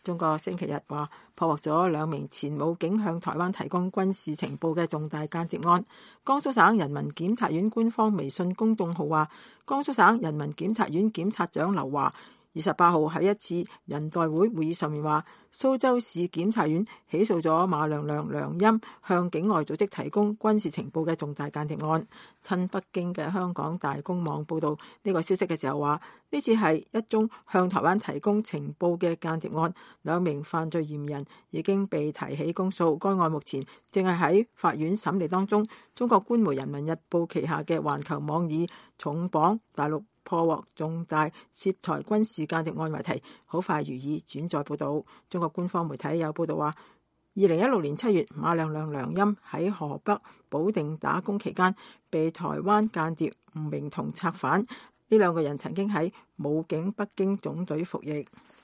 中國星期日話破獲咗2名前武警向台灣提供軍事情報嘅重大間諜案。江蘇省人民檢察院官方微信公眾號話，江蘇省人民檢察院檢察長劉華28號喺一次人代會會議上面話，蘇州市檢察院起訴咗馬亮亮梁鑫向境外組織提供軍事情報嘅重大間諜案。親北京嘅香港大公網報道呢個消息嘅時候話，呢次係一宗向台灣提供情報嘅間諜案，2名犯罪嫌疑人已經被提起公訴，該案目前正係喺法院審理當中。中國官媒《人民日報》旗下嘅環球網以重磅大陸破獲重大涉台軍事間諜案為題，好快予以轉載報道。中國官方媒體有報道話，2016年7月，馬亮亮梁鑫喺河北保定打工期間，被台灣間諜吳明同策反。呢2個人曾經喺武警北京總隊服役。